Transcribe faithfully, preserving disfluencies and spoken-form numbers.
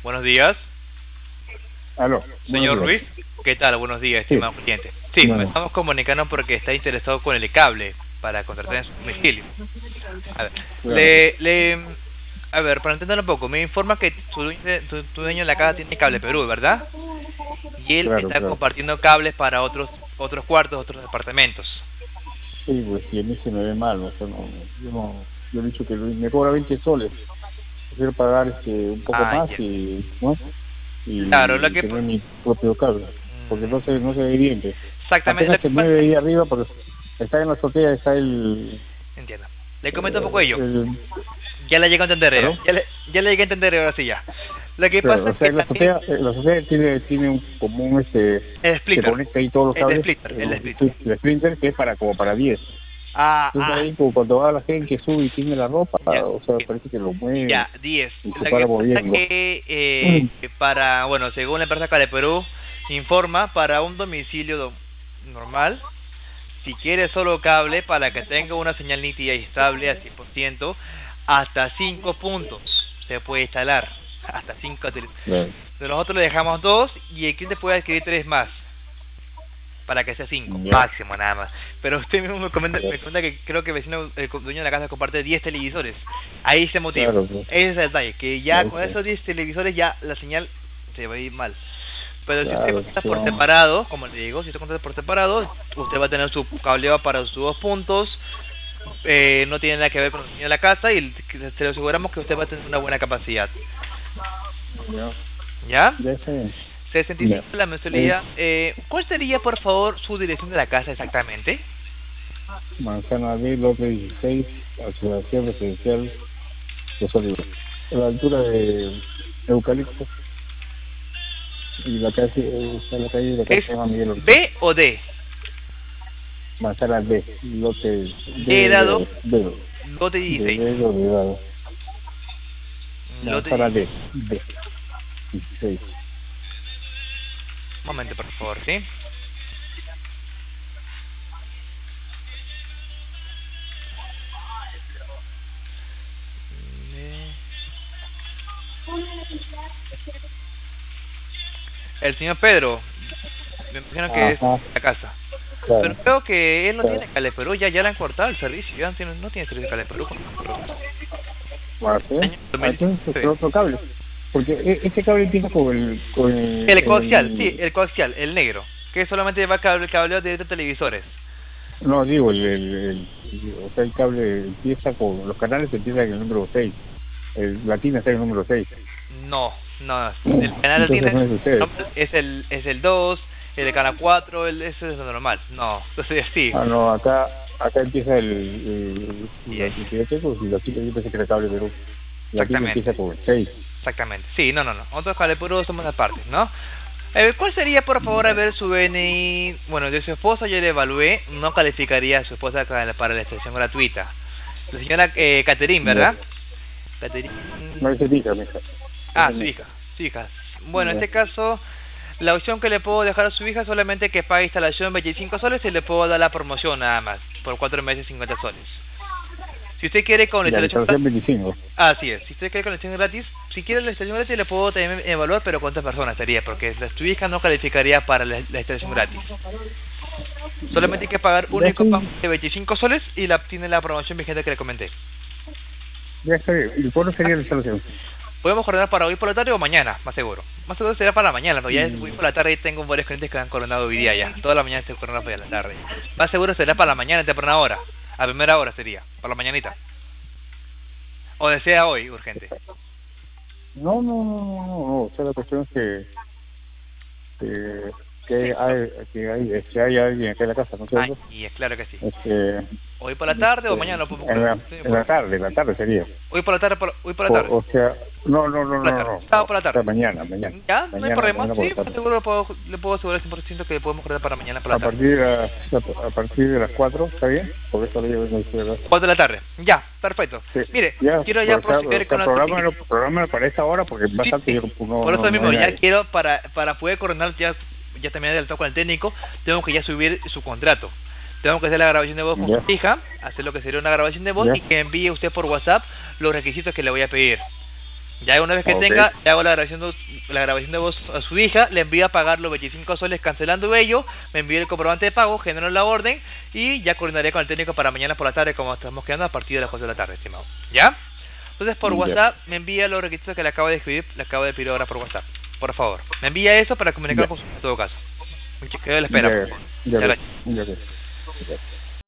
Buenos días, Aló, buenos señor días. Ruiz. ¿Qué tal? Buenos días, Sí, estimado cliente. Sí, me bueno, estamos comunicando porque está interesado con el cable para contratar en su domicilio. A ver, claro. le, le, a ver, para entender un poco, me informa que tu, dueño- tu, tu dueño de la casa tiene Cable Perú, ¿verdad? Y él Claro, está claro. compartiendo cables para otros otros cuartos, otros departamentos. Sí, pues si a mí se me ve mal, o sea, no, yo no, yo he dicho que me cobra veinte soles. Prefiero pagar este un poco Ah, más ya. y, ¿no? Claro, lo Y que... tener mi propio cable, porque no se, mm, no se ve bien, pues. exactamente lo Apenas que se pasa... mueve ahí arriba, porque está en la azotea, está el, Entiendo. Le comento un poco eh, ello. el, Ya le llego a entender ya. ¿perdón? Ya le, ya le llegué a entender ahora sí ya. Lo que Claro, pasa o es sea, que en la también azotea, eh, la azotea tiene, tiene un, como un, este, el que splitter, conecta ahí todos los el cables, splitter, eh, el un- splitter. el splinter que es para, como para diez. Ah, Entonces ah, ahí como cuando va la gente que sube y tiene la ropa, ya. o sea, parece que lo mueve Ya, diez. y se Lo que para pasa es moviendo. que eh, para, bueno, según la empresa Cable Perú, informa para un domicilio do- normal, si quiere solo cable para que tenga una señal nítida y estable al cien por ciento, hasta cinco puntos se puede instalar. Hasta cinco. Claro. Nosotros le dejamos dos y el cliente puede adquirir tres más, para que sea cinco, Ya, máximo nada más. Pero usted mismo me comenta, ya. me comenta que creo que el vecino, el co- dueño de la casa comparte diez televisores. Ahí se motiva. Claro, pues, Ese es el detalle, que ya ahí con está. esos diez televisores ya la señal se va a ir mal. Pero si usted Claro, contrata sí, por vamos. separado, como le digo, si usted contrata por separado, usted va a tener su cableado para sus dos puntos, eh, no tiene nada que ver con el dueño de la casa y se lo aseguramos que usted va a tener una buena capacidad. Ya, ¿Ya? ya está bien. sesenta y cinco Ya. la Es mensualidad. Eh, ¿Cuál sería, por favor, su dirección de la casa exactamente? Manzana B, Lote dieciséis, Asociación Residencial Los Olivos. A la altura de Eucalipto y la calle, eh, está la calle de la ¿Es casa se llama Miguel Ortega. B o D? Manzana B, lote D de de dado, dedo, dedo, lote de dieciséis. dedo de dado. Lote Manzana dieciséis. D, D, dieciséis. Un momento, por favor, ¿sí? El señor Pedro, me imagino que es Ajá, la casa. Pero claro. creo que él no claro. tiene Cable Perú, ya, ya le han cortado el servicio, ya no tiene, no tiene servicio de Cable Perú. Bueno, ¿sí? Año Ah, entonces es dos mil diecinueve. otro cable. Porque e- este cable empieza con el, con el, El coaxial, sí, el- el coaxial, el negro, que solamente va cable, cableo directo a televisores. no digo, el, el, el- el- o sea, el cable empieza con, los canales empiezan en el número seis. El latina está en el número seis. No, no, el canal Entonces tiene no es de ustedes. es el es el dos, el de canal cuatro, el ese es lo normal. No, entonces sí. Ah, no, acá, acá empieza el, el, Y la ahí, electricidad, pues, y la latina yo pensé que era cable Perú. La latina exactamente, empieza con el seis. exactamente. Sí, no, no, no. Nosotros Cable Perú somos aparte, ¿no? Eh, ¿Cuál sería, por favor, a ver su D N I? Bueno, de su esposa yo le evalué, no calificaría a su esposa para para la extensión gratuita. La señora eh, Catherine, Ya. ¿verdad? Catherine... No es el hija, mija. Ah, Es su mi hija, hija. su hija. Bueno, en Ya. este caso, la opción que le puedo dejar a su hija solamente que pague instalación veinticinco soles y le puedo dar la promoción nada más, por cuatro meses cincuenta soles. Si usted quiere con la Ya, la instalación... instalación veinticinco. Así es, si usted quiere con la instalación gratis, si quiere la instalación gratis le puedo también evaluar, pero cuántas personas sería, porque la su hija no calificaría para la, la instalación gratis. Solamente hay que pagar un Ya único pago estoy, de veinticinco soles y la tiene la promoción vigente que le comenté. ya está bien. ¿Y cuándo sería la instalación? Podemos coordinar para hoy por la tarde o mañana, más seguro. Más seguro será para la mañana, porque ya es Mm. hoy por la tarde y tengo varios clientes que han coordinado hoy día ya. Toda la mañana estoy coordinando para la tarde. Más seguro será para la mañana, temprana hora. A primera hora sería, para la mañanita. O desea hoy, urgente. No, no, no, no, no, no. O sea, la cuestión es que, que, que, hay, que, hay, que hay alguien acá en la casa, ¿no es Ah, cierto? y es claro que sí. Este, Hoy por la tarde o este, mañana lo podemos en, la, coordinar. Sí, en la tarde, en la tarde sería. Hoy por la tarde, por, hoy por la O, tarde. o sea, no, no, no, Por la no, tarde. no. Sábado por la O sea, tarde. mañana, mañana. Ya, no hay Mañana, problema. mañana por Sí, la por tarde. seguro le puedo, le puedo asegurar cien por ciento que podemos coordinar para mañana por la A tarde. partir de, las, a partir de las cuatro, ¿está bien? Porque eso yo vengo a decir, ¿verdad? cuatro de la tarde. Ya, perfecto. Sí, Mire, ya, quiero ya o sea, proceder o con sea, la programa, programa para esta hora porque Sí, bastante sí. yo no, Por no, eso no mismo, hay ya nadie. quiero, para para poder coordinar, ya ya también adelantado con el técnico, tengo que ya subir su contrato. Tengo que hacer la grabación de voz con Ya, su hija, hacer lo que sería una grabación de voz ya, y que envíe usted por WhatsApp los requisitos que le voy a pedir. Ya una vez que Okay. tenga, le hago la grabación, de, la grabación de voz a su hija, le envío a pagar los veinticinco soles cancelando ello, me envío el comprobante de pago, genero la orden y ya coordinaré con el técnico para mañana por la tarde, como estamos quedando, a partir de las cuatro de la tarde, estimado. ¿Ya? Entonces por Ya. WhatsApp me envía los requisitos que le acabo de escribir, le acabo de pedir ahora por WhatsApp. Por favor, me envía eso para comunicar Ya. con su en todo caso. Quedo a la espera, Ya, por favor. ya, Ya ya, la- ya, ya. Ya.